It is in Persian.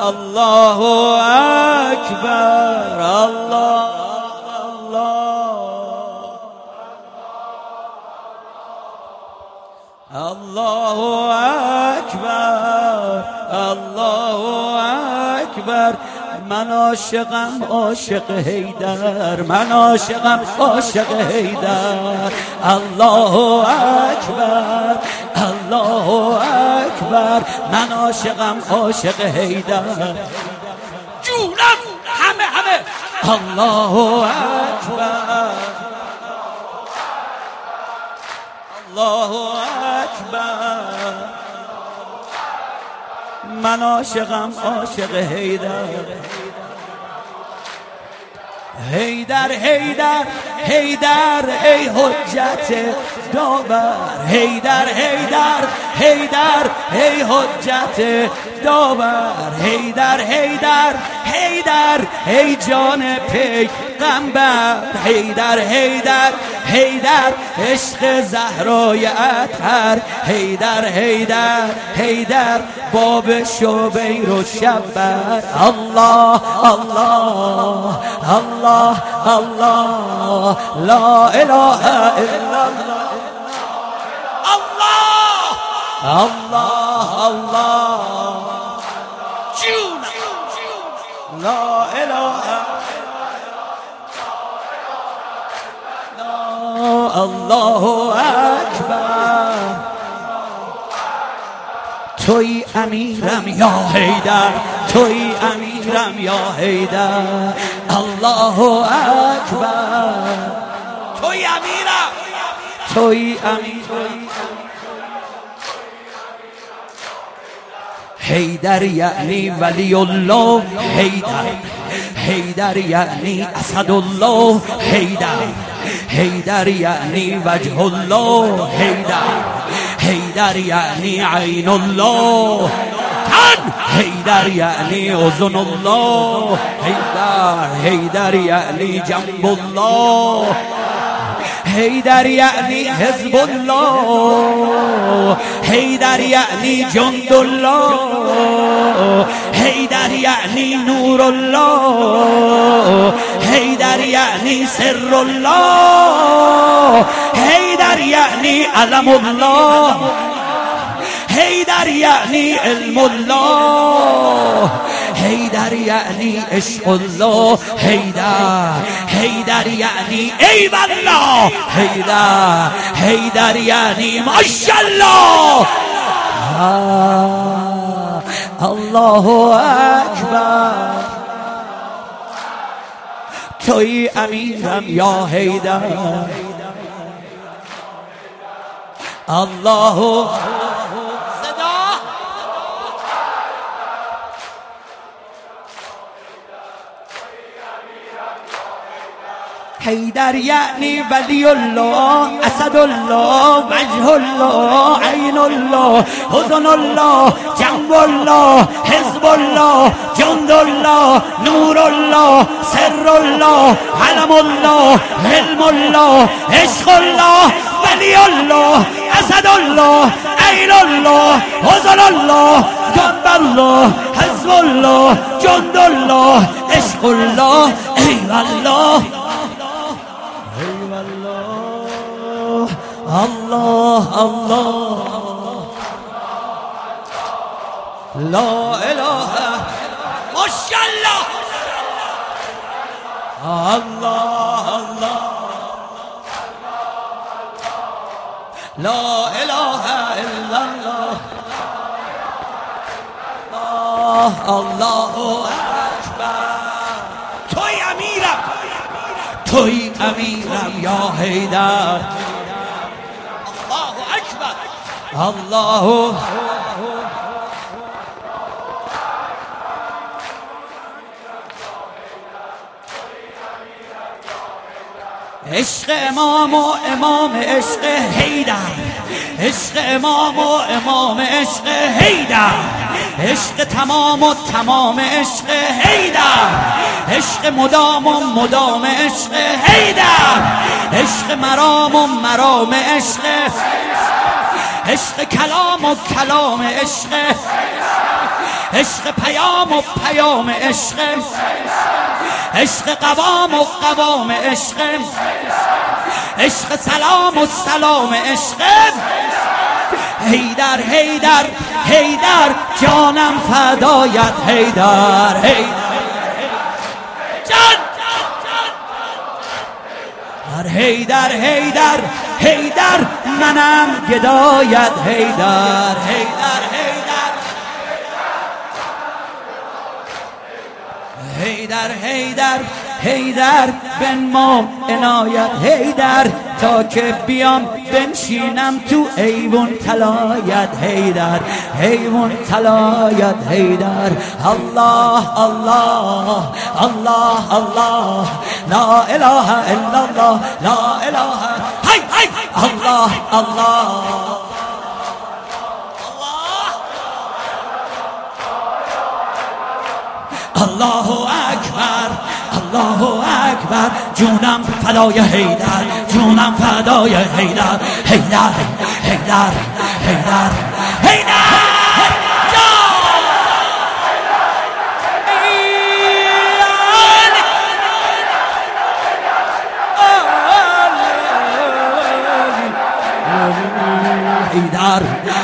الله اکبر الله الله اکبر الله اکبر. من عاشقم عاشق حیدر، من عاشقم عاشق حیدر. الله اکبر الله اکبر. من عاشقم عاشق حیدر. جونم همه الله اکبر الله اکبر. من عاشقم عاشق حیدر. حیدر حیدر حیدر ای حجت داور. حیدر حیدر حیدر ای حجت داور. حیدر حیدر حیدر ای جان پیغمبر. حیدر حیدر حیدر عشق زهرای اطهر. حیدر حیدر حیدر باب شبیر و شبر. الله الله الله الله لا اله الا الله الله الله الله جون لا اله الله اکبر. توی امیرم یا حیدر، توی امیرم یا حیدر. الله اکبر. توی امیرم، توی امیرم. حیدر یعنی ولی الله حیدر. حیدر یعنی اسد الله حیدر. حیدر یعنی وجه الله حیدر. حیدر یعنی عین الله. حیدر یعنی اذن الله حیدر. حیدر یعنی جنب الله. حیدر یعنی حزب الله. حیدر یعنی جند الله. حیدر یعنی نور الله. حیدر یعنی سر الله. حیدر یعنی علم الله. حیدر یعنی علم الله. حیدر یعنی عشق الله. حیدر حیدر یعنی ای والله. حیدر حیدر یعنی ماشاءالله. الله اکبر. توی امیرم یا حیدر. الله حیدر یعنی ولی الله، اسد الله، وجه الله، عین الله، حزن الله، جنب الله، حزب الله، جند الله، نور الله، سر الله، علم الله، علم الله، عشق الله، ولی الله، اسد الله، عین الله، حزن الله، جنب الله، حزب الله، جند الله، عشق الله، ای والله. الله الله لا اله ماشاءالله. الله الله لا اله الا الله. الله اکبر. توی امیرم، توی امیرم یا حیدر. الله عشق امام و امام عشق حیدر. عشق امام و امام عشق حیدر. عشق تمام و تمام عشق حیدر. عشق مدام و مدام عشق حیدر. عشق مرام و مرام عشق. عشق کلام و کلام عشق. عشق پیام و پیام عشق، عشق قوام و قوام عشق، عشق سلام و سلام عشق. حیدر حیدر حیدر جانم فدایت حیدر جان حیدر حیدر حیدر منم گدایت حیدر حیدر حیدر حیدر حیدر بنما عنایت حیدر تا که بیام بنشینم تو ایوون طلایت حیدر ایوون طلایت حیدر. الله الله الله الله لا اله الا الله لا اله هی هی الله الله الله اکبر الله اکبر. جونم فدای حیدر جونم فدای حیدر حیدر حیدر حیدر حیدر حیدر